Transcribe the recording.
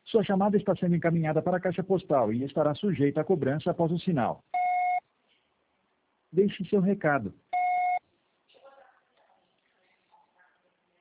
Sua chamada está sendo encaminhada para a caixa postal e estará sujeita a cobrança após o sinal. Deixe seu recado.